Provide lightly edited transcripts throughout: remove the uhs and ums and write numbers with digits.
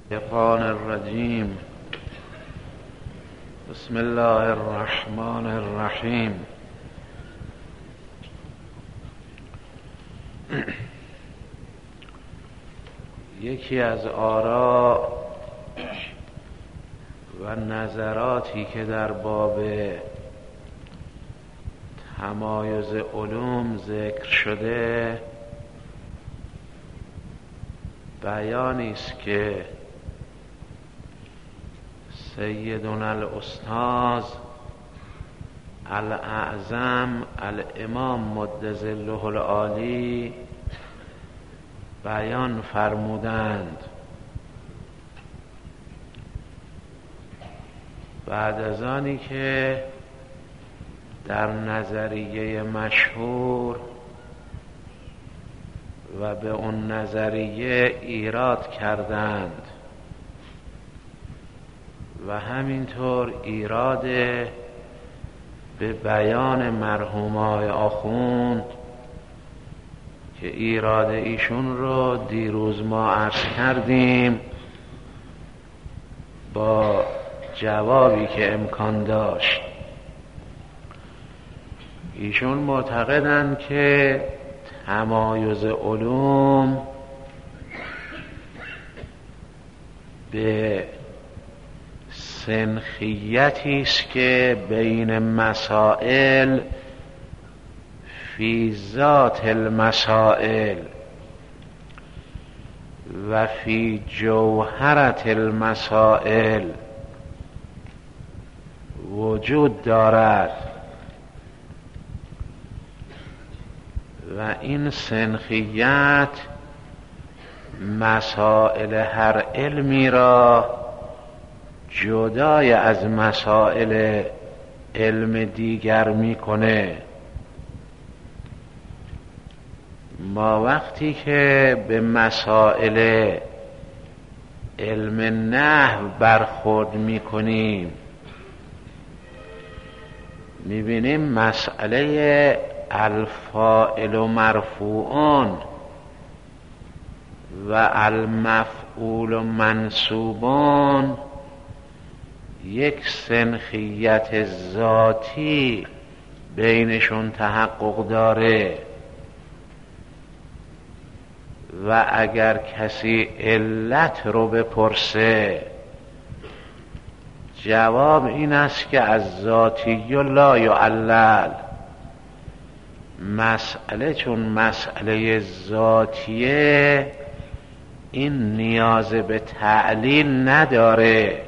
الشیطان الرجیم. بسم الله الرحمن الرحیم. یکی از آراء و نظراتی که در باب تمایز علوم ذکر شده بیانی است که سیدنا الاستاذ الاعظم الامام مد ظله العالی بیان فرمودند. بعد از آنی که در نظریه مشهور و به اون نظریه ایراد کردند و همینطور ایراد به بیان مرحومای آخوند که ایراد ایشون رو دیروز ما عرض کردیم با جوابی که امکان داشت. ایشون معتقدند که تمایز علوم به سنخیتی است که بین مسائل فی ذات المسائل و فی جوهرت المسائل وجود دارد و این سنخیت مسائل هر علمی را جدای از مسائل علم دیگر میکنه. ما وقتی که به مسائل علم نحو برخورد میکنیم میبینیم مسئله الفاعل و مرفوعون و المفعول و منصوبون یک سنخیت ذاتی بینشون تحقق داره و اگر کسی علت رو بپرسه جواب این است که از ذاتی و لا یعلل. مسئله چون مسئله ذاتیه این نیاز به تعلیل نداره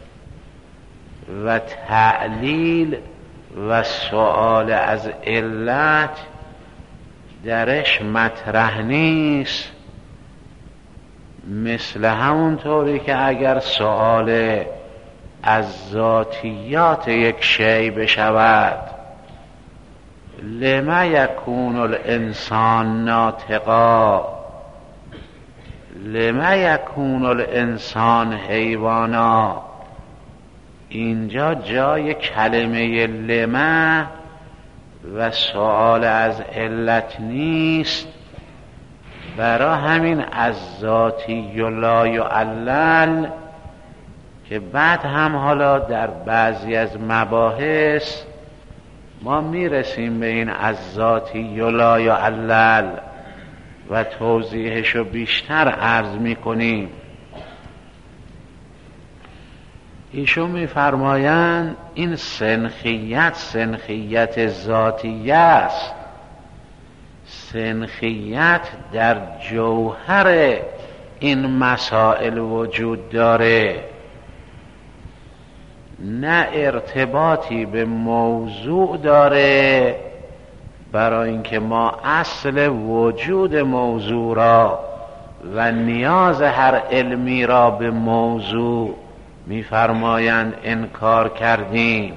و تعلیل و سؤال از علت درش مطرح نیست، مثل همون طوری که اگر سؤال از ذاتیات یک شیء بشود لما یکون الانسان ناطقا، لما یکون الانسان حیوانا، اینجا جای کلمه لما و سؤال از علت نیست. برای همین از ذاتی و لا یعلل که بعد هم حالا در بعضی از مباحث ما میرسیم به این از ذاتی و لا یعلل و توضیحشو بیشتر عرض میکنیم. ایشون میفرمایند این سنخیت ذاتیه است، سنخیت در جوهر این مسائل وجود داره، نه ارتباطی به موضوع داره برای اینکه ما اصل وجود موضوع را و نیاز هر علمی را به موضوع میفرمایند انکار کردیم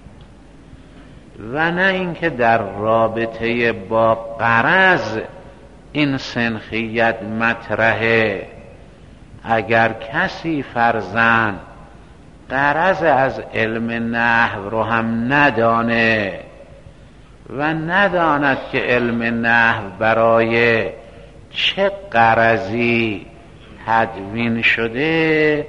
و نه اینکه در رابطه با غرض این سنخیت مطرحه. اگر کسی فرضاً غرض از علم نحو رو هم ندانه و نداند که علم نحو برای چه غرضی تدوین شده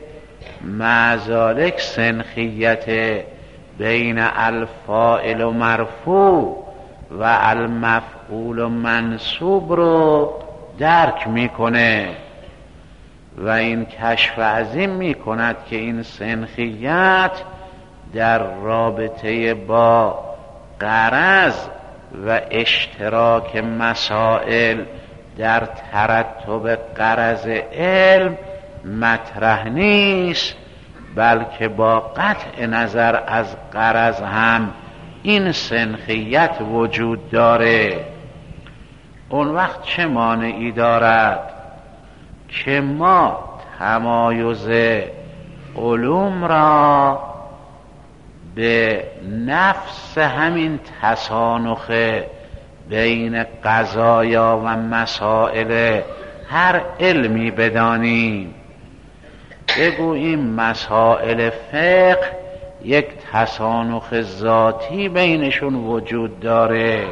معذالک سنخیت بین الفاعل و مرفوع و المفعول و منصوب رو درک میکنه و این کشف عظیم میکند که این سنخیت در رابطه با غرض و اشتراک مسائل در ترتب غرض علم مطرح نیست، بلکه با قطع نظر از غرض هم این سنخیت وجود داره. اون وقت چه مانعی دارد که ما تمایز علوم را به نفس همین تسانخ بین قضایا و مسائل هر علمی بدانیم؟ بگوییم مسائل فقه یک تسانخ ذاتی بینشون وجود داره،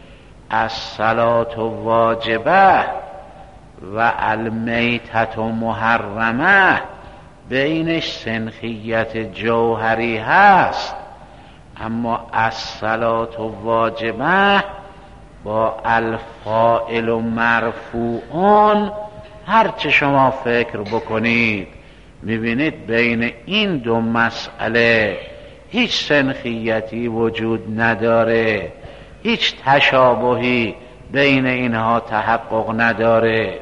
الصلاة واجبه و المیتة محرمه بینش سنخیت جوهری هست، اما الصلاة واجبه با الفاعل و مرفوعون هرچه شما فکر بکنید میبینید بین این دو مسئله هیچ سنخیتی وجود نداره، هیچ تشابهی بین اینها تحقق نداره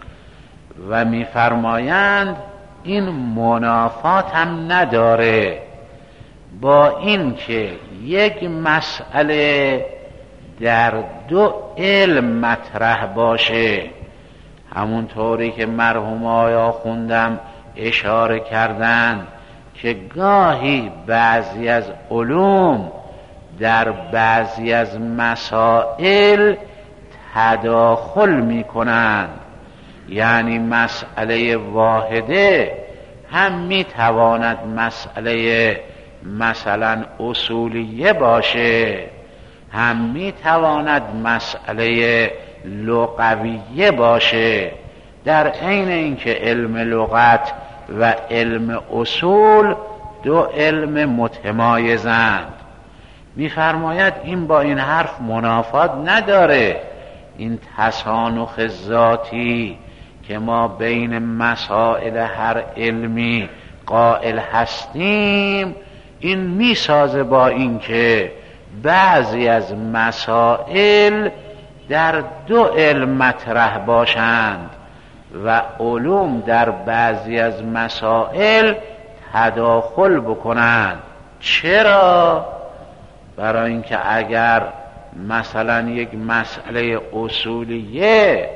و میفرمایند این منافات هم نداره با این که یک مسئله در دو علم مطرح باشه، همونطوری که مرحوم آیا خوندم اشاره کردند که گاهی بعضی از علوم در بعضی از مسائل تداخل می کنند، یعنی مسئله واحده هم می تواند مسئله مثلا اصولیه باشه، هم می تواند مسئله لغویه باشه، در عین اینکه علم لغت و علم اصول دو علم متمایزند. می‌فرماید این با این حرف منافات نداره، این تسانخ ذاتی که ما بین مسائل هر علمی قائل هستیم این میسازه با اینکه بعضی از مسائل در دو علم مطرح باشند و علوم در بعضی از مسائل تداخل بکنند. چرا؟ برای اینکه اگر مثلا یک مسئله اصولیه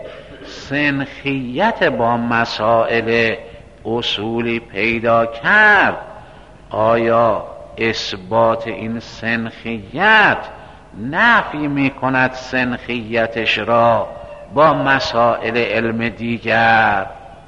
سنخیت با مسائل اصولی پیدا کرد، آیا اثبات این سنخیت نفی می کند سنخیتش را با مسائل علم دیگر؟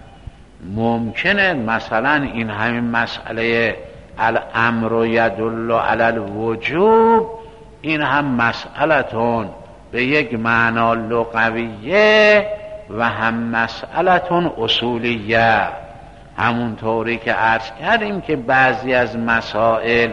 ممکنه مثلا این همین مسئله الامر یدل علی الوجوب این هم مسئلتون به یک معنا لغویه و هم مسئلتون اصولیه، همونطوری که عرض کردیم که بعضی از مسائل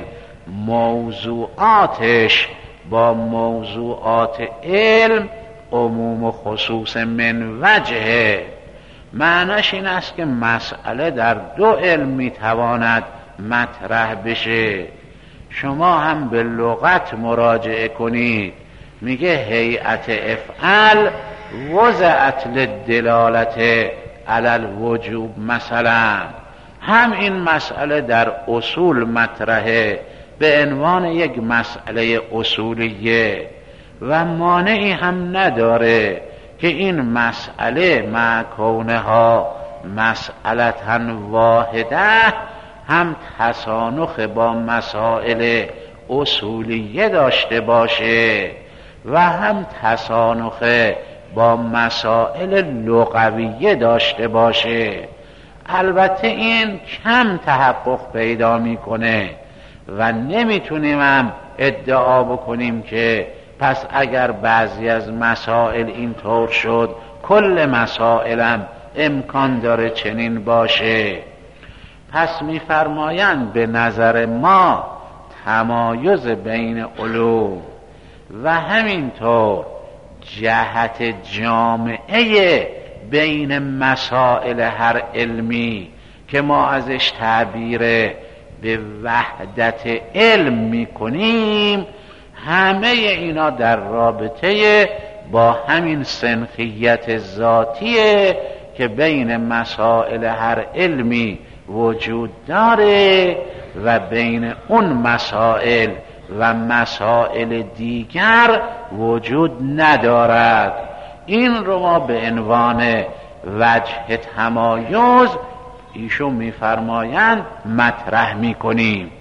موضوعاتش با موضوعات علم عموم و خصوص من وجهه. معنیش این است که مسئله در دو علم میتواند مطرح بشه. شما هم به لغت مراجعه کنید، میگه هیئت افعل وضعت للدلالت علی الوجوب، مثلا هم این مسئله در اصول مطرحه به عنوان یک مسئله اصولیه و مانعی هم نداره که این مسئله مع کونها مسئلة واحده هم تسانخ با مسائل اصولیه داشته باشه و هم تسانخ با مسائل لغویه داشته باشه. البته این کم تحقق پیدا میکنه و نمیتونیم هم ادعا بکنیم که پس اگر بعضی از مسائل اینطور شد کل مسائلم امکان داره چنین باشه. پس می‌فرمایند به نظر ما تمایز بین علوم و همینطور جهت جامعه بین مسائل هر علمی که ما ازش تعبیر به وحدت علم میکنیم، همه اینا در رابطه با همین سنخیت ذاتیه که بین مسائل هر علمی وجود داره و بین اون مسائل و مسائل دیگر وجود ندارد. این رو ما به عنوان وجه تمایز ایشون میفرمایند مطرح میکنیم.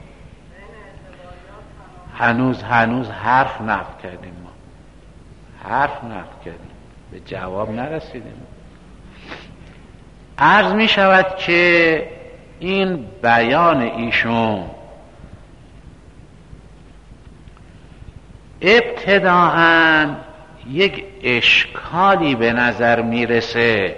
هنوز حرف نقل کردیم، ما حرف نقل کردیم، به جواب نرسیدیم. عرض می شود که این بیان ایشون ابتداءً یک اشکالی به نظر میرسه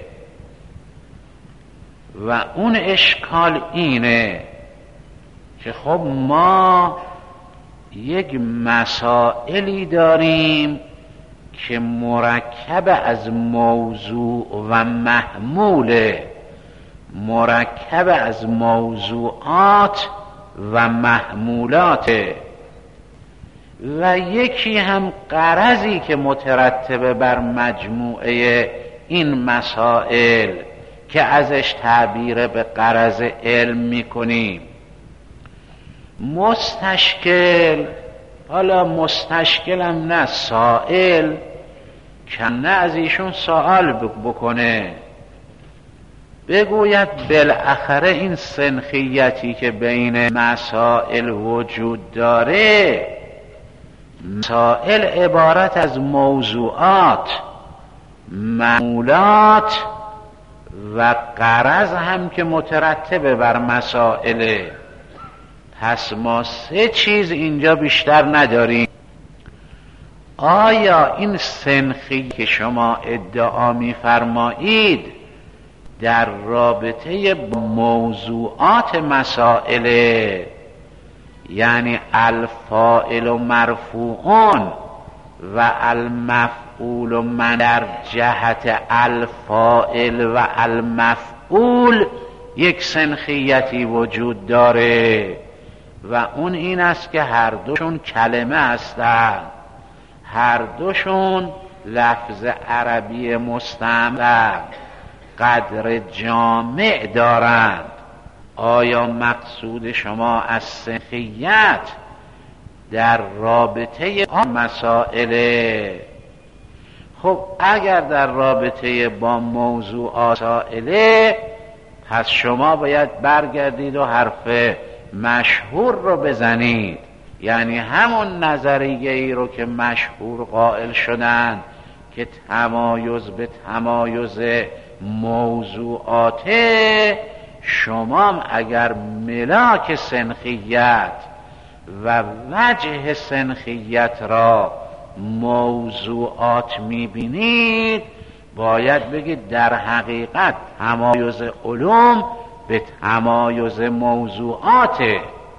و اون اشکال اینه که خب ما یک مسائلی داریم که مرکب از موضوع و محموله، مرکب از موضوعات و محمولاته، و یکی هم غرضی که مترتبه بر مجموعه این مسائل که ازش تعبیر به غرض علم میکنیم. مستشکل، حالا مستشکلم نه سائل، که نه از ایشون سوال بکنه، بگوید بالاخره این سنخیتی که بین مسائل وجود داره، مسائل عبارت از موضوعات، معمولات و غرض هم که مترتبه بر مسائله. پس ما سه چیز اینجا بیشتر نداریم. آیا این سنخی که شما ادعا می‌فرمایید در رابطه با موضوعات مسائله، یعنی الفاعل و مرفوعون و المفعول و من در جهت الفاعل و المفعول یک سنخیتی وجود داره و اون این است که هر دوشون کلمه هستند، هر دوشون لفظ عربی مستعمل قدر جامع دارند؟ آیا مقصود شما از سنخیت در رابطه آن مسائله؟ خب اگر در رابطه با موضوعات مسائله، پس شما باید برگردید و حرف مشهور رو بزنید، یعنی همون نظریه ای رو که مشهور قائل شدن که تمایز به تمایز موضوعاته، شما اگر ملاک سنخیت و وجه سنخیت را موضوعات میبینید، باید بگید در حقیقت تمایز علوم به تمایز موضوعاته.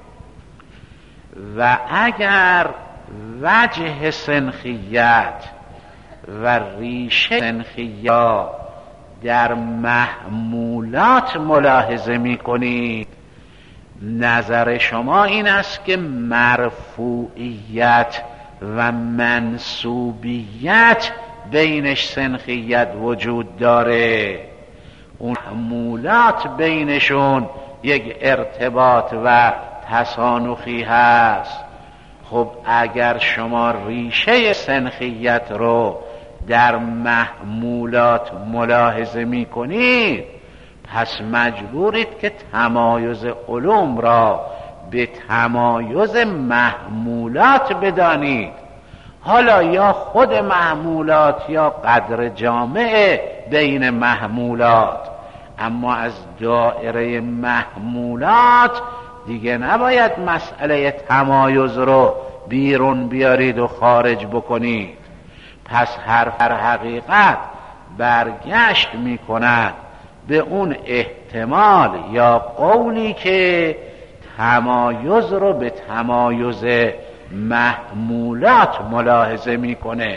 و اگر وجه سنخیت و ریشه سنخیت در محمولات ملاحظه میکنید، نظر شما این است که مرفوعیت و منسوبیت بینش سنخیت وجود داره، اون محمولات بینشون یک ارتباط و تسانخی هست. خب اگر شما ریشه سنخیت رو در محمولات ملاحظه می کنید، پس مجبورید که تمایز علوم را به تمایز محمولات بدانید. حالا یا خود محمولات یا قدر جامع بین محمولات، اما از دایره محمولات دیگه نباید مسئله تمایز رو بیرون بیارید و خارج بکنید. پس حرف حقیقت برگشت می کند به اون احتمال یا قولی که تمایز رو به تمایز محمولات ملاحظه میکنه.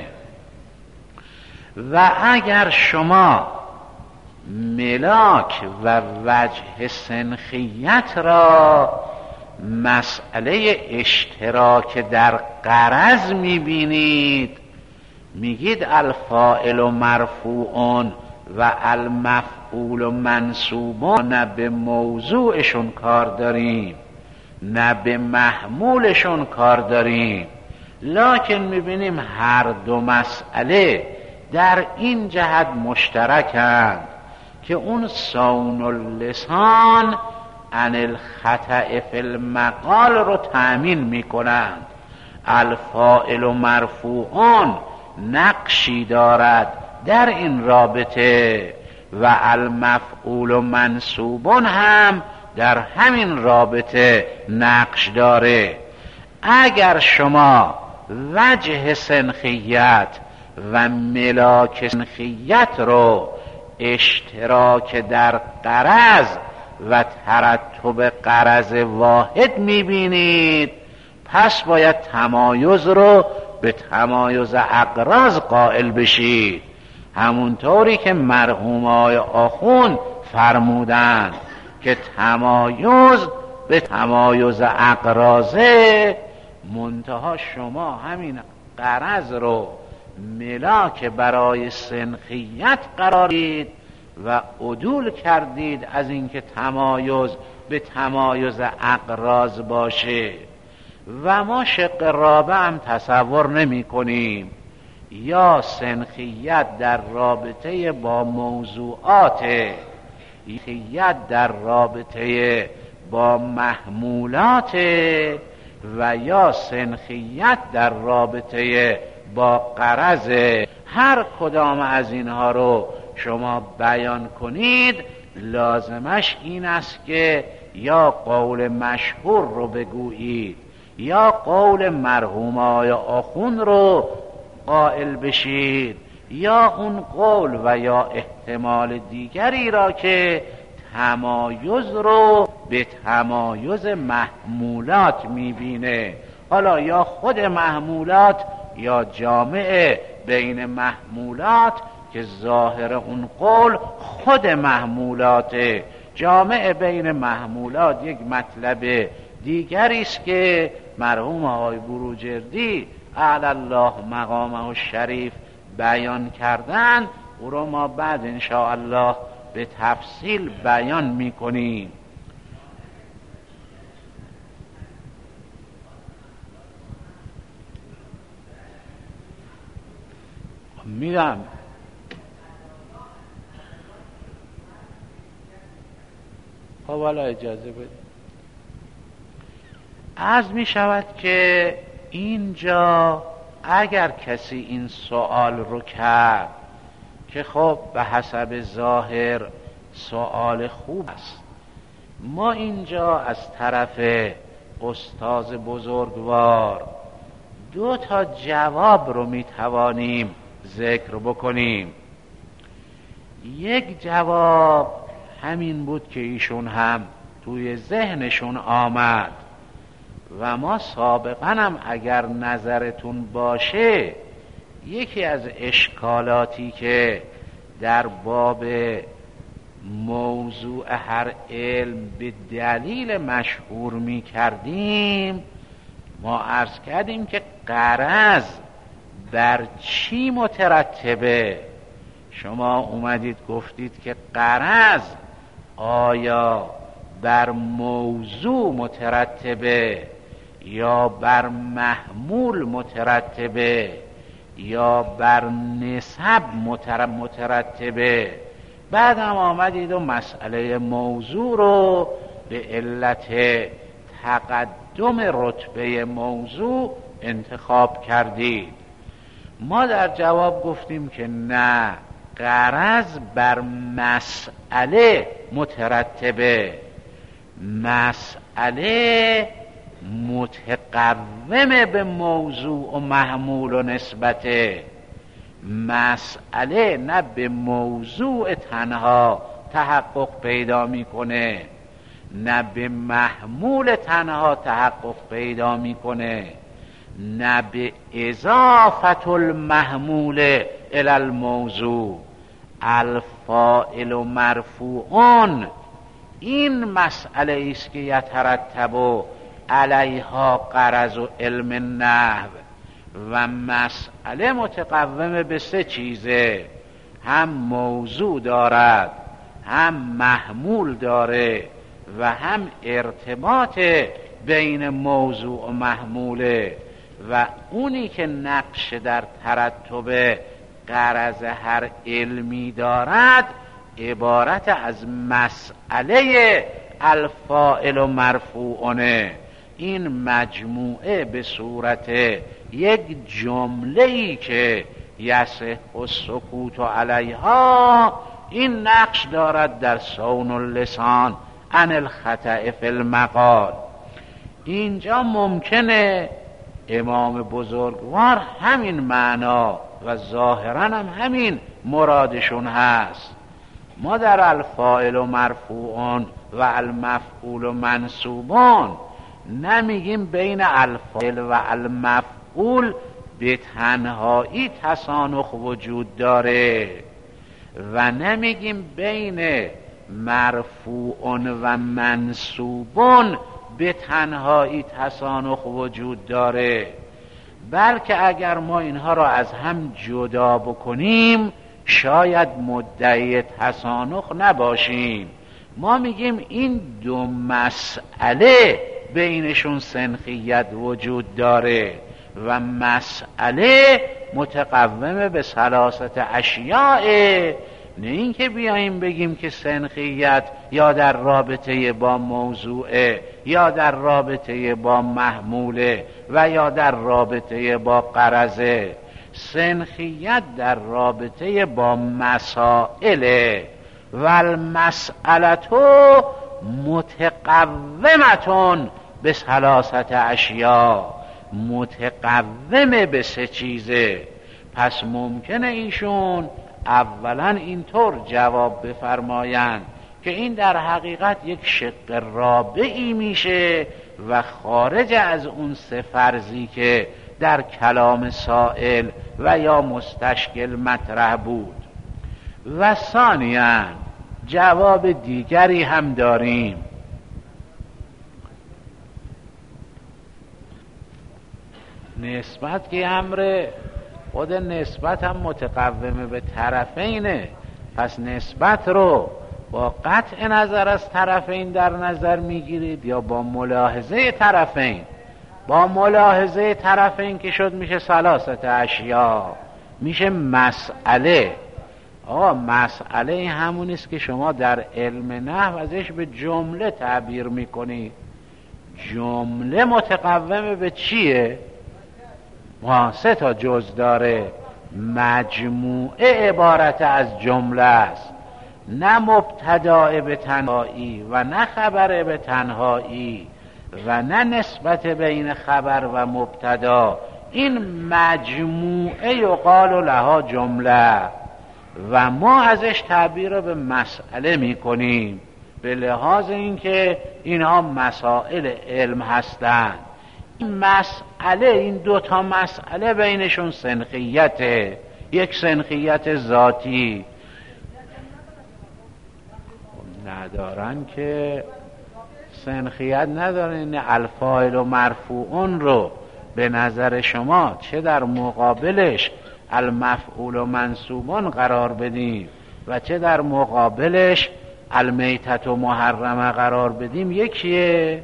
و اگر شما ملاک و وجه سنخیت را مسئله اشتراک در غرض میبینید، میگید الفاعل مرفوعون و المفعول منصوبون، نه به موضوعشون کار داریم نه به محمولشون کار داریم، لکن میبینیم هر دو مسئله در این جهت مشترکند که اون صون اللسان عن الخطأ فی المقال رو تأمین میکنند. الفاعل مرفوعون نقشی دارد در این رابطه و المفعول منصوبون هم در همین رابطه نقش داره. اگر شما وجه سنخیت و ملاک سنخیت رو اشتراک در غرض و ترتب غرض واحد میبینید، پس باید تمایز رو به تمایز اغراض قائل بشید، همونطوری که مرحوم آقای آخوند فرمودند که تمایز به تمایز اغراضه، منتها شما همین غرض رو ملاک برای سنخیت قرار دید و عدول کردید از اینکه تمایز به تمایز اغراض باشه. و ما شق رابع هم تصور نمی کنیم، یا سنخیت در رابطه با موضوعات، سنخیت در رابطه با محمولات، و یا سنخیت در رابطه با غرض. هر کدام از اینها رو شما بیان کنید، لازمش این است که یا قول مشهور رو بگویید یا قول مرحوم آقای آخوند رو قائل بشید، یا اون قول و یا احتمال دیگری را که تمایز رو به تمایز محمولات میبینه، حالا یا خود محمولات یا جامعه بین محمولات، که ظاهر اون قول خود محمولاته. جامعه بین محمولات یک مطلب دیگری است که مرحوم آقای بروجردی اعلی الله مقامه الشریف بیان کردن، او رو ما بعد انشاءالله به تفصیل بیان میکنیم. میدم حالا اجازه بده. عرض می شود که اینجا اگر کسی این سوال رو کرد که خب به حسب ظاهر سوال خوب است، ما اینجا از طرف استاذ بزرگوار 2 جواب رو می توانیم ذکر بکنیم. یک جواب همین بود که ایشون هم توی ذهنشون آمد و ما سابقا هم اگر نظرتون باشه، یکی از اشکالاتی که در باب موضوع هر علم به دلیل مشهور می کردیم، ما عرض کردیم که غرض بر چی مترتبه. شما اومدید گفتید که غرض آیا بر موضوع مترتبه یا بر محمول مترتبه یا بر نسب مترتبه. بعد هم آمدید و مسئله موضوع رو به علت تقدم رتبه موضوع انتخاب کردید. ما در جواب گفتیم که نه، غرض بر مسئله مترتبه، مسئله متقومه به موضوع و محمول و نسبته، مسئله نه به موضوع تنها تحقق پیدا میکنه، نه به محمول تنها تحقق پیدا میکنه، نه به اضافت المحمول الی الموضوع. الفاعل و مرفوعون این مسئله است که یترتب علیها غرض و علم نحو، و مسئله متقوم به سه چیزه: هم موضوع دارد، هم محمول داره، و هم ارتباط بین موضوع و محموله. و اونی که نقش در ترتب غرض هر علمی دارد عبارت از مسئله الفاعل و مرفوعونه. این مجموعه به صورت یک جمله‌ای که یصح السکوت علیها این نقش دارد در صون اللسان عن الخطأ فی المقال. اینجا ممکنه امام بزرگوار همین معنا و ظاهراً هم همین مرادشون هست. ما در الفاعل و مرفوعون و المفعول و منصوبون نمیگیم بین الفاعل و المفعول به تنهایی تسانخ وجود داره، و نمیگیم بین مرفوعون و منصوبون به تنهایی تسانخ وجود داره، بلکه اگر ما اینها را از هم جدا بکنیم شاید مدعی تسانخ نباشیم. ما میگیم این دو مسئله بینشون سنخیت وجود داره و مسئله متقوم به ثلاثت اشیاء، نه این که بیاییم بگیم که سنخیت یا در رابطه با موضوعه، یا در رابطه با محموله، و یا در رابطه با غرضه. سنخیت در رابطه با مسائله و المسئلتو متقومتون به ثلاثت اشیاء، متقوم به سه چیزه. پس ممکنه ایشون اولا اینطور جواب بفرمایند که این در حقیقت یک شق رابعی میشه و خارج از اون سه فرضی که در کلام سائل و یا مستشکل مطرح بود. و ثانیاً جواب دیگری هم داریم. نسبت که امر خود نسبت هم متقومه به طرفینه، پس نسبت رو با قطع نظر از طرفین در نظر میگیرید یا با ملاحظه طرفین؟ با ملاحظه طرفین که شد میشه ثلاثت اشیاء، میشه مسئله. آقا مسئله همون است که شما در علم نحو ازش به جمله تعبیر میکنید. جمله متقوم به چیه؟ سه تا جز داره. مجموعه عبارت از جمله است، نه مبتدا به تنهایی و نه خبر به تنهایی و نه نسبت بین خبر و مبتدا. این مجموعه یقال لها جمله و ما ازش تعبیر به مسئله میکنیم به لحاظ اینکه اینها مسائل علم هستند. این مسئله، این دوتا مسئله بینشون سنخیته، یک سنخیت ذاتی ندارن که سنخیت ندارن. الفاعل و مرفوعون رو به نظر شما چه در مقابلش المفعول و منصوبون قرار بدیم و چه در مقابلش المیتت و محرمه قرار بدیم یکیه؟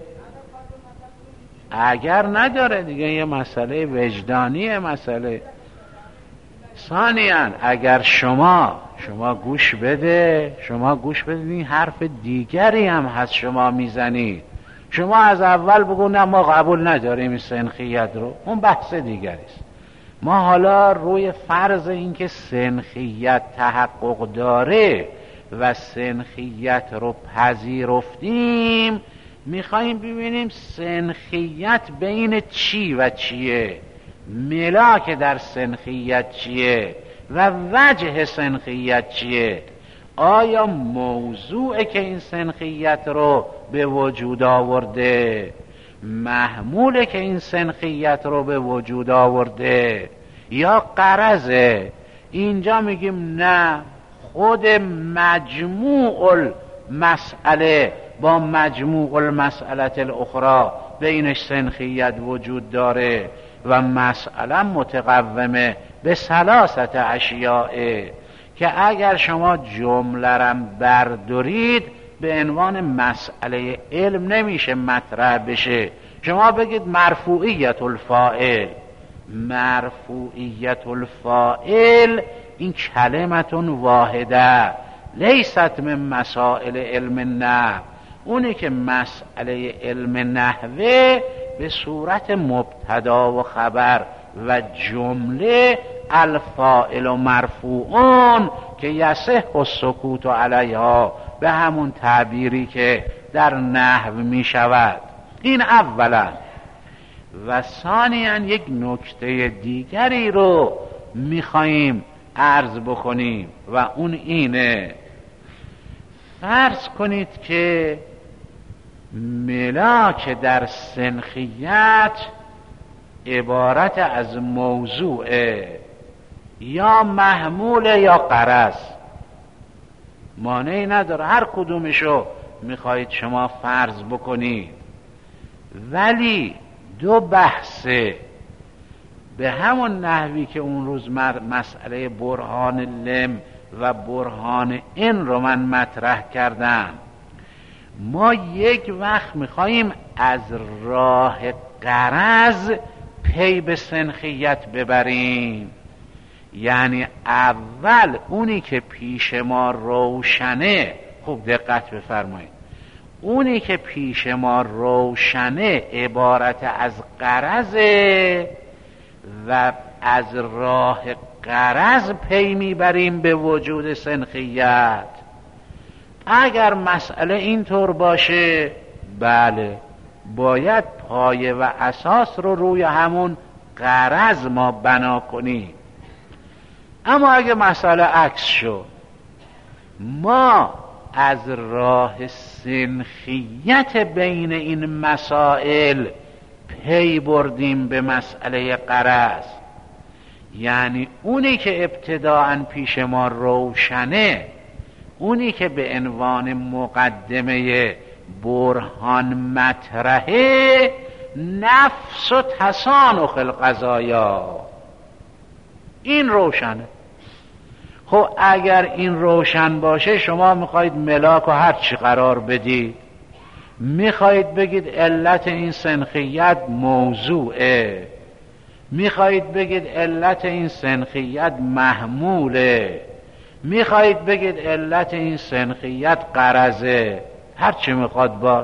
اگر نداره دیگه یه مسئله وجدانیه. مسئله ثانیاً اگر شما گوش بده، شما گوش بدید، این حرف دیگری هم هست شما میزنید. شما از اول بگو نه ما قبول نداریم این سنخیت رو، اون بحث دیگری است. ما حالا روی فرض این که سنخیت تحقق داره و سنخیت رو پذیرفتیم میخواییم ببینیم سنخیت بین چی و چیه، ملاک در سنخیت چیه و وجه سنخیت چیه. آیا موضوعه که این سنخیت رو به وجود آورده، محموله که این سنخیت رو به وجود آورده، یا غرضه؟ اینجا میگیم نه، خود مجموع المسئله با مجموع المسئله الاخرى بینش سنخیت وجود داره و مسئله متقومه به ثلاثت اشیاء که اگر شما جملرم بردارید به عنوان مسئله علم نمیشه مطرح بشه. شما بگید مرفوعیت الفاعل، مرفوعیت الفاعل این کلمتون واحده لیست من مسائل علم نحو. اونی که مسئله علم نحوه به صورت مبتدا و خبر و جمله الفاعل و مرفوعون که یصح السکوت علیها، به همون تعبیری که در نحو می شود. این اولا. و ثانیاً یک نکته دیگری رو میخواییم عرض بکنیم و اون اینه: فرض کنید که ملاک در سنخیت عبارت از موضوع یا محمول یا غرض، مانعی نداره هر کدومشو میخواهید شما فرض بکنید، ولی دو بحثه به همون نحوی که اون روز مسئله برهان لم و برهان ان رو من مطرح کردم. ما یک وقت میخواییم از راه غرض پی به سنخیت ببریم، یعنی اول اونی که پیش ما روشنه، خوب دقت بفرمایید، اونی که پیش ما روشنه عبارت از غرضه و از راه غرض پی میبریم به وجود سنخیت. اگر مسئله اینطور باشه، بله باید پایه و اساس رو روی همون غرض ما بنا کنیم. اما اگه مسئله عکس شد، ما از راه سنخیت بین این مسائل پی بردیم به مسئله غرض، یعنی اونی که ابتداءً پیش ما روشنه، اونی که به عنوان مقدمه برهان مطرحه، نفس و تسانخ القضایا، این روشنه. خب اگر این روشن باشه، شما میخواید ملاک و هر چی قرار بدید، میخواید بگید علت این سنخیت موضوعه، میخواید بگید علت این سنخیت محموله، میخواید بگید علت این سنخیت غرضه، هر چی میخواد باش.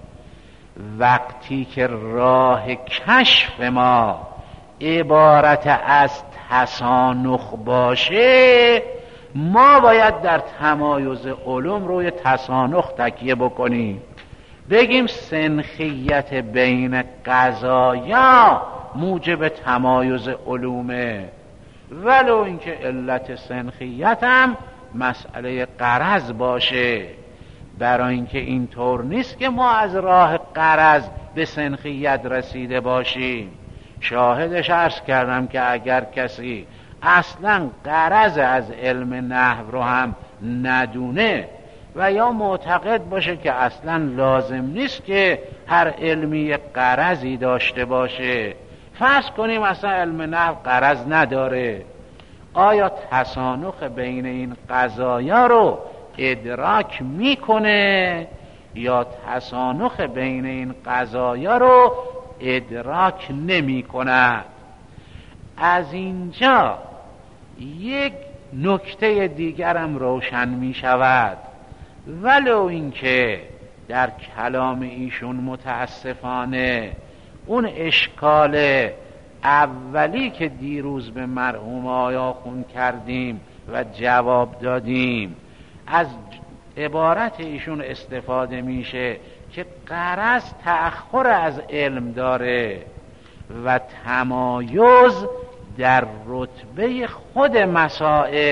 وقتی که راه کشف ما عبارت از تسانخ باشه، ما باید در تمایز علوم روی تسانخ تکیه بکنیم، بگیم سنخیت بین قضایا موجب تمایز علومه، ولو اینکه علت سنخیت هم مسئله غرض باشه. برای اینکه اینطور نیست که ما از راه غرض به سنخیت رسیده باشیم. شاهدش عرض کردم که اگر کسی اصلا غرض از علم نحو رو هم ندونه و یا معتقد باشه که اصلا لازم نیست که هر علمی غرضی داشته باشه، فرض کنیم اصلا علم نحو غرض نداره، آیا تسانخ بین این قضایا رو ادراک میکنه یا تسانخ بین این قضایا رو ادراک نمیکنه؟ از اینجا یک نکته دیگرم روشن می شود، ولو اینکه در کلام ایشون متاسفانه اون اشکال اولی که دیروز به مرحوم آیاخون کردیم و جواب دادیم، از عبارت ایشون استفاده میشه که غرض تأخر از علم داره و تمایز در رتبه خود مسائل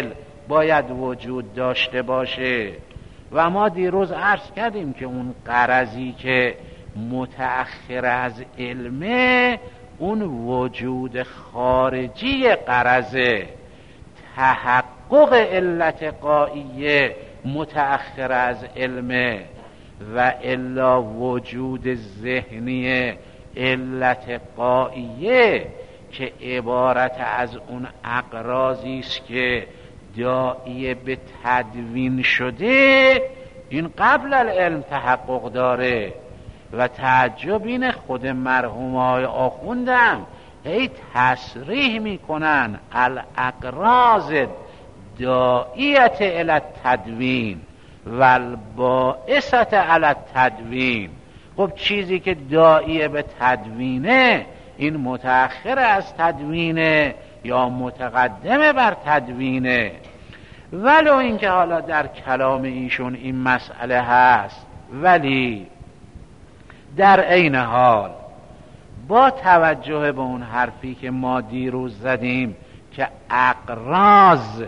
باید وجود داشته باشه. و ما دیروز عرض کردیم که اون غرضی که متأخر از علمه، اون وجود خارجی غرضه، تحقق علت غاییه متأخر از علمه، و الا وجود ذهنی علت غاییه که عبارت از اون اغراضی است که داعی به تدوین شده، این قبل العلم تحقق داره. و تعجب اینه خود مرحومای آخوندم هی تصریح میکنن الاغراض داعیت الی التدوین و الباعثت علی التدوین. خب چیزی که داعی به تدوینه، این متأخر از تدوینه یا متقدم بر تدوینه. ولو اینکه حالا در کلام ایشون این مسئله هست، ولی در عین حال با توجه به اون حرفی که ما دیروز زدیم که اغراض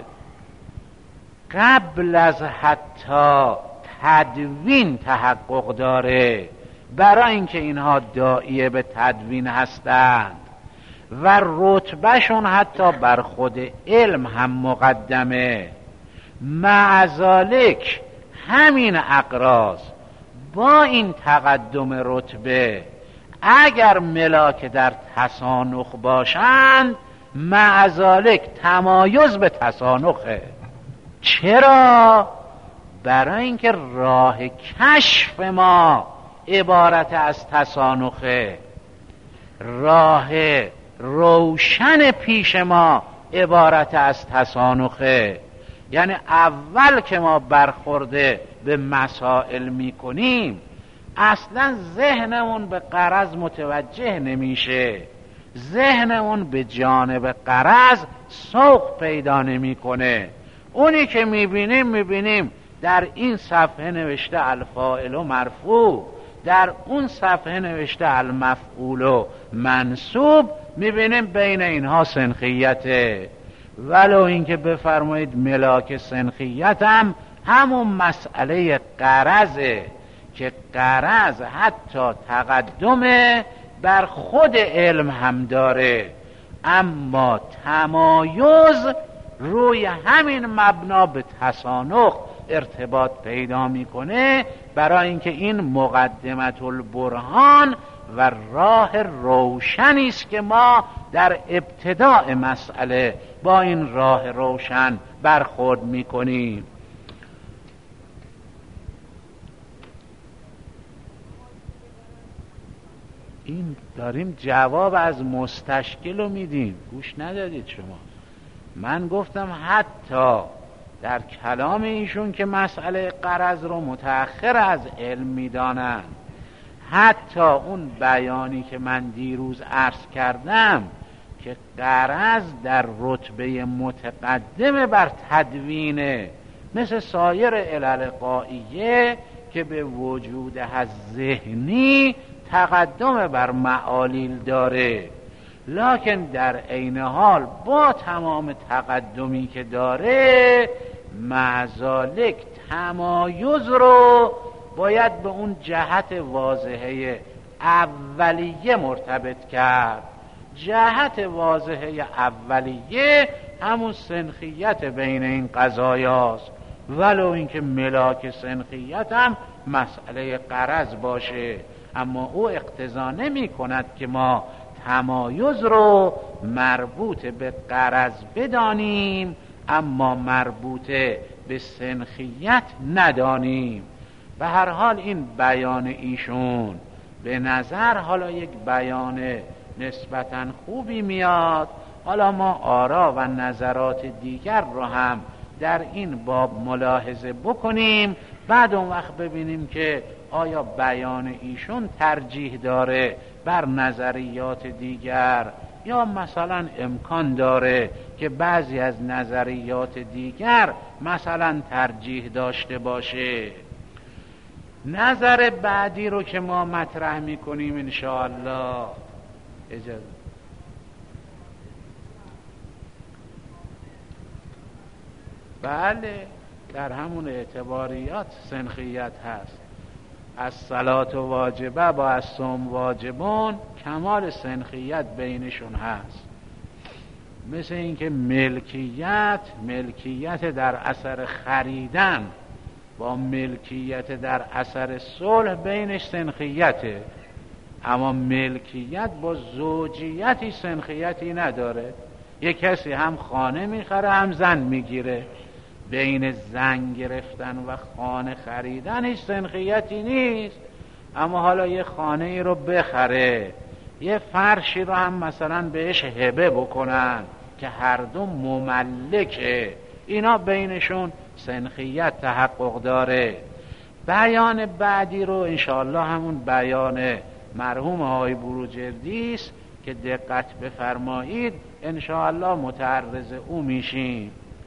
قبل از حتی تدوین تحقق داره، برای اینکه اینها داعیه به تدوین هستند و رتبهشون حتی بر خود علم هم مقدمه، مع ذالک همین اغراض با این تقدم رتبه اگر ملاک در تصانخ باشند، مع ذالک تمایز به تصانخه. چرا؟ برای اینکه راه کشف ما عبارت از تصانخه، راه روشن پیش ما عبارت از تصانخه. یعنی اول که ما برخورده به مسائل میکنیم، اصلا ذهنمون به غرض متوجه نمیشه، ذهنمون به جانب غرض سوق پیدا نمیکنه. اونی که میبینیم در این صفحه نوشته الفاعل و مرفوع، در اون صفحه نوشته المفعول و منصوب، میبینیم بین اینها سنخیته. ولو اینکه بفرمایید ملاک سنخیت هم همون مسئله غرضه که غرض حتی تقدم بر خود علم هم داره، اما تمایز روی همین مبنا به تصانخ ارتباط پیدا میکنه، برای اینکه این مقدمت البرهان و راه روشنی است که ما در ابتداء مسئله با این راه روشن برخورد میکنیم. این داریم جواب از مستشکل رو میدیم، گوش ندادید شما. من گفتم حتی در کلام ایشون که مسئله غرض رو متأخر از علم میدانند، حتی اون بیانی که من دیروز عرض کردم که غرض در رتبه متقدم بر تدوینه، مثل سایر علل غاییه که به وجود از ذهنی تقدم بر معالیل داره، لکن در عین حال با تمام تقدمی که داره، مع ذالک تمایز رو باید به اون جهت واضحه اولیه مرتبط کرد. جهت واضحه اولیه همون سنخیت بین این قضایاست، ولو اینکه ملاک سنخیت هم مسئله غرض باشه، اما او اقتضا نمی کند که ما تمایز رو مربوط به غرض بدانیم اما مربوط به سنخیت ندانیم. به هر حال این بیان ایشون به نظر حالا یک بیان نسبتاً خوبی میاد. حالا ما آرا و نظرات دیگر رو هم در این باب ملاحظه بکنیم، بعد اون وقت ببینیم که آیا بیان ایشون ترجیح داره بر نظریات دیگر، یا مثلا امکان داره که بعضی از نظریات دیگر مثلا ترجیح داشته باشه. نظر بعدی رو که ما مطرح میکنیم انشاءالله، اجازه بله، در همون اعتباریات سنخیت هست. از صلات و واجبه با از صوم واجبون کمال سنخیت بینشون هست. مثل اینکه ملکیت در اثر خریدن با ملکیت در اثر صلح بینش سنخیته، اما ملکیت با زوجیتی سنخیتی نداره. یک کسی هم خانه میخره هم زن میگیره، بین زن گرفتن و خانه خریدن هیچ سنخیتی نیست. اما حالا یه خانه ای رو بخره، یه فرشی رو هم مثلا بهش هبه بکنن که هر دو مملکه، اینا بینشون سنخیت تحقق داره. بیان بعدی رو انشاءالله همون بیان مرحوم آقای بروجردی است که دقت بفرمایید، انشاءالله متعرض او میشیم.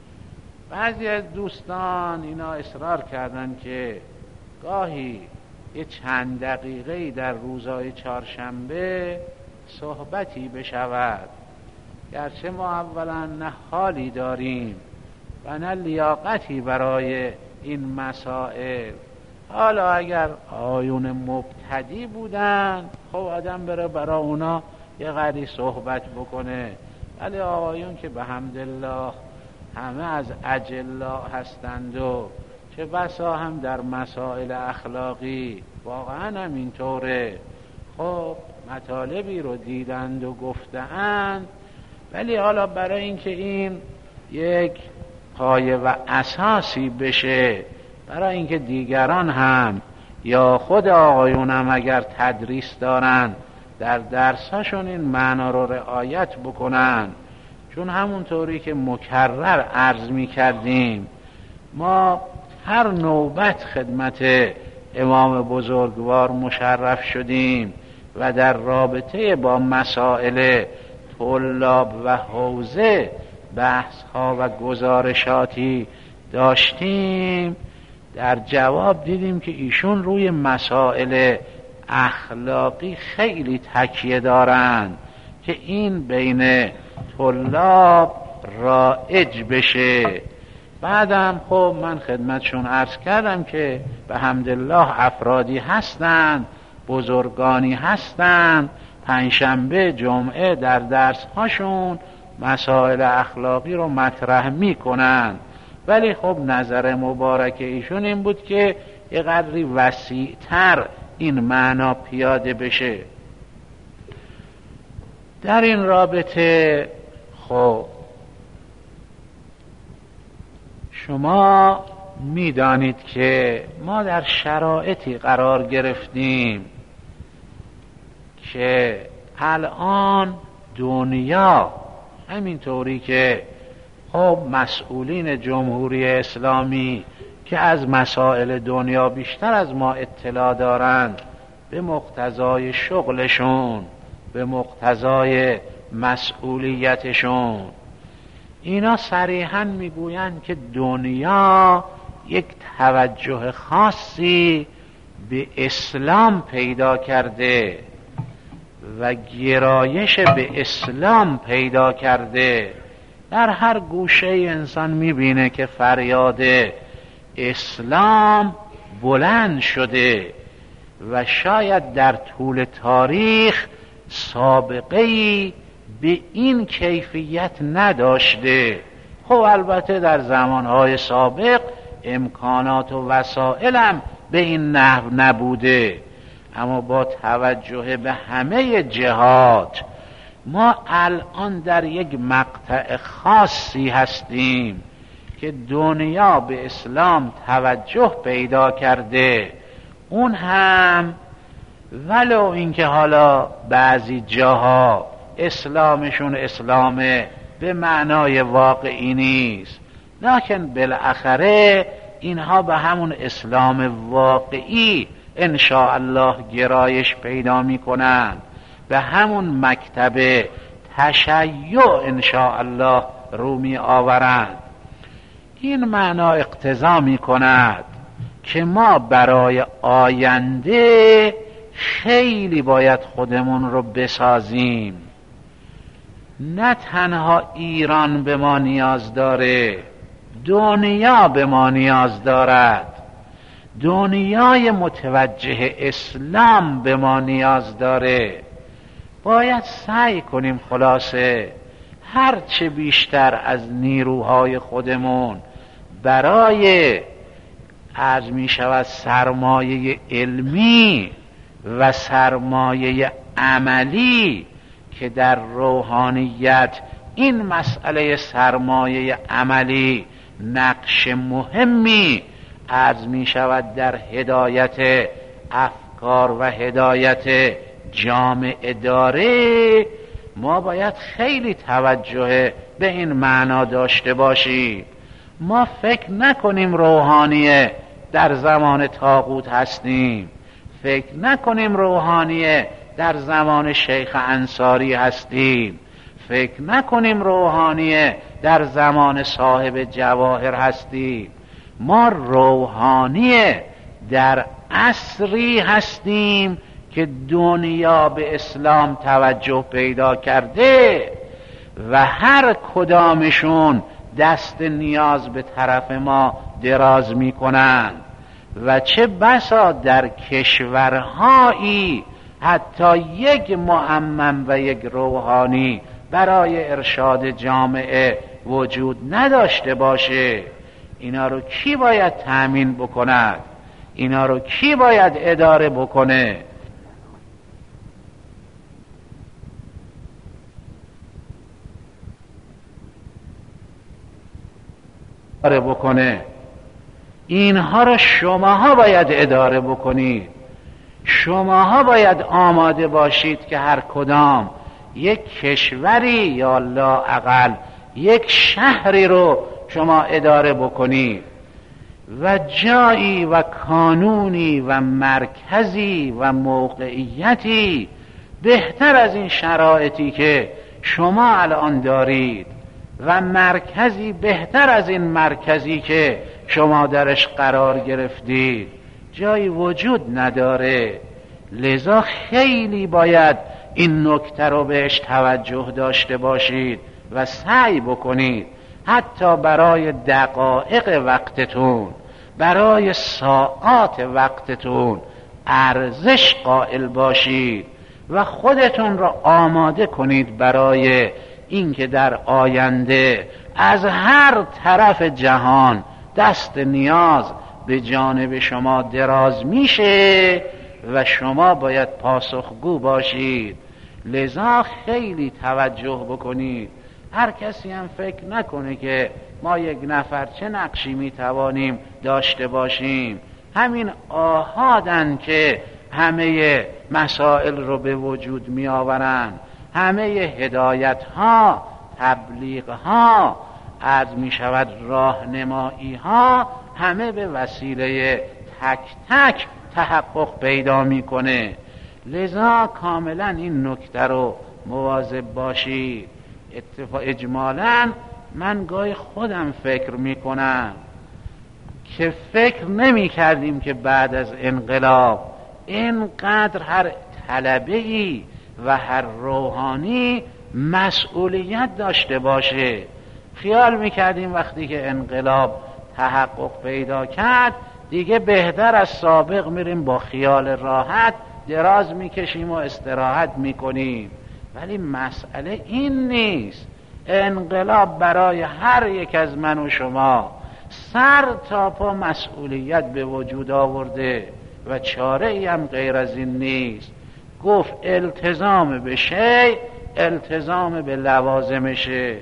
بعضی از دوستان اینا اصرار کردن که گاهی یه چند دقیقه‌ای در روزهای چهارشنبه صحبتی بشود، گرچه ما اولا نه حالی داریم و نه لیاقتی برای این مسائل. حالا اگر آیون مبتدی بودن خب آدم بره برای اونا یه قدری صحبت بکنه، ولی آقایون که به حمدالله همه از اجلا هستند و چه بسا هم در مسائل اخلاقی واقعا هم اینطوره، خب مطالبی رو دیدند و گفتند، ولی حالا برای اینکه این یک پایه و اساسی بشه، برای اینکه دیگران هم یا خود آقایون هم اگر تدریس دارن در درساشون این معنا رو رعایت بکنن، چون همونطوری که مکرر عرض می کردیم ما هر نوبت خدمت امام بزرگوار مشرف شدیم و در رابطه با مسائل طلاب و حوزه بحث ها و گزارشاتی داشتیم، در جواب دیدیم که ایشون روی مسائل اخلاقی خیلی تکیه دارن که این بین طلاب رایج بشه. بعدم خب من خدمتشون عرض کردم که به حمدالله افرادی هستن، بزرگانی هستن، پنجشنبه جمعه در درس هاشون مسائل اخلاقی رو مطرح میکنن، ولی خب نظر مبارک ایشون این بود که یه قدری وسیع‌تر این معنا پیاده بشه. در این رابطه خب شما میدانید که ما در شرایطی قرار گرفتیم که الان دنیا همینطوری که خب مسئولین جمهوری اسلامی که از مسائل دنیا بیشتر از ما اطلاع دارند، به مقتضای شغلشون، به مقتضای مسئولیتشون، اینا صریحاً میگویند که دنیا یک توجه خاصی به اسلام پیدا کرده و گرایش به اسلام پیدا کرده. در هر گوشه انسان میبینه که فریاد اسلام بلند شده و شاید در طول تاریخ سابقه‌ای به این کیفیت نداشته. خب البته در زمانهای سابق امکانات و وسائل هم به این نحو نبوده، اما با توجه به همه جهات ما الان در یک مقطع خاصی هستیم که دنیا به اسلام توجه پیدا کرده. اون هم ولو اینکه حالا بعضی جاها اسلامشون اسلام به معنای واقعی نیست، لکن بالاخره اینها به همون اسلام واقعی ان شاء الله گرایش پیدا میکنن، به همون مکتب تشیع ان شاء الله رو می آورند. این معنا اقتضا می کند که ما برای آینده خیلی باید خودمون رو بسازیم. نه تنها ایران به ما نیاز داره، دنیا به ما نیاز دارد، دنیای متوجه اسلام به ما نیاز داره. باید سعی کنیم خلاصه هرچه بیشتر از نیروهای خودمون برای عرض می شود سرمایه علمی و سرمایه عملی که در روحانیت این مسئله سرمایه عملی نقش مهمی عرض می شود در هدایت افکار و هدایت جامعه داره، ما باید خیلی توجه به این معنا داشته باشیم. ما فکر نکنیم روحانیه در زمان طاغوت هستیم، فکر نکنیم روحانیه در زمان شیخ انصاری هستیم، فکر نکنیم روحانیه در زمان صاحب جواهر هستیم. ما روحانیه در عصری هستیم که دنیا به اسلام توجه پیدا کرده و هر کدامشون دست نیاز به طرف ما دراز می کنند و چه بسا در کشورهایی حتی یک مؤمن و یک روحانی برای ارشاد جامعه وجود نداشته باشه. اینا رو کی باید تأمین بکند؟ اینا رو کی باید اداره بکنه؟ اینها رو شماها باید اداره بکنید. شماها باید آماده باشید که هر کدام یک کشوری یا لااقل یک شهری رو شما اداره بکنید و جایی و کانونی و مرکزی و موقعیتی بهتر از این شرایطی که شما الان دارید و مرکزی بهتر از این مرکزی که شما درش قرار گرفتید جایی وجود نداره. لذا خیلی باید این نکته رو بهش توجه داشته باشید و سعی بکنید حتی برای دقایق وقتتون، برای ساعات وقتتون ارزش قائل باشید و خودتون را آماده کنید برای اینکه در آینده از هر طرف جهان دست نیاز به جانب شما دراز میشه و شما باید پاسخگو باشید. لذا خیلی توجه بکنید. هر کسی هم فکر نکنه که ما یک نفر چه نقشی میتوانیم داشته باشیم. همین آحادن که همه مسائل رو به وجود می آورن، همه هدایت ها، تبلیغ ها، عرض می شود راهنمایی ها، همه به وسیله تک تک تحقق پیدا می کنه. لذا کاملا این نکته رو مواظب باشید. اجمالا من گاهی خودم فکر می کنم که فکر نمی کردیم که بعد از انقلاب اینقدر هر طلبه‌ای و هر روحانی مسئولیت داشته باشه. خیال میکردیم وقتی که انقلاب تحقق پیدا کرد دیگه بهتر از سابق میریم با خیال راحت دراز میکشیم و استراحت میکنیم، ولی مسئله این نیست. انقلاب برای هر یک از من و شما سر تا پا مسئولیت به وجود آورده و چاره ای هم غیر از این نیست. گفت التزام به شیء التزام به لوازمشه.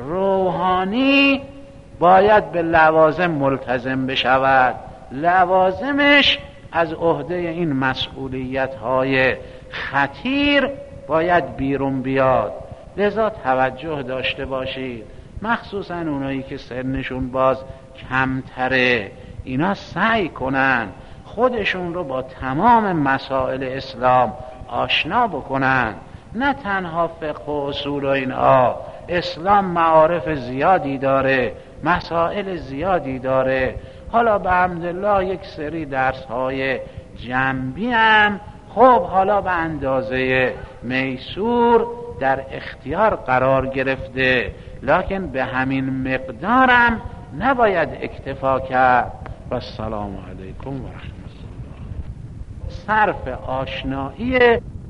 روحانی باید به لوازم ملتزم بشود، لوازمش از عهده این مسئولیت های خطیر باید بیرون بیاد. لذا توجه داشته باشید، مخصوصا اونایی که سنشون باز کمتره، اینا سعی کنن خودشون رو با تمام مسائل اسلام آشنا بکنن. نه تنها فقه و اصول و اینها، اسلام معارف زیادی داره، مسائل زیادی داره. حالا به حمدالله یک سری درس های جنبی هم خب حالا به اندازه میسور در اختیار قرار گرفته، لکن به همین مقدارم نباید اکتفا کرد. و السلام علیکم و رحمت الله. صرف آشنایی